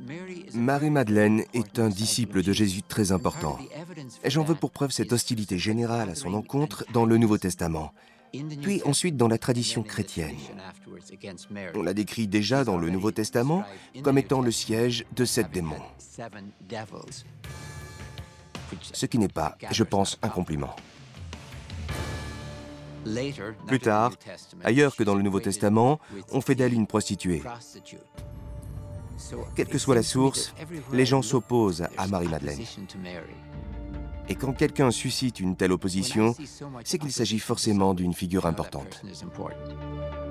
Marie-Madeleine est un disciple de Jésus très important. Et j'en veux pour preuve cette hostilité générale à son encontre dans le Nouveau Testament, puis ensuite dans la tradition chrétienne. On la décrit déjà dans le Nouveau Testament comme étant le siège de 7 démons. Ce qui n'est pas, je pense, un compliment. Plus tard, ailleurs que dans le Nouveau Testament, on fait d'elle une prostituée. Quelle que soit la source, les gens s'opposent à Marie-Madeleine. Et quand quelqu'un suscite une telle opposition, c'est qu'il s'agit forcément d'une figure importante.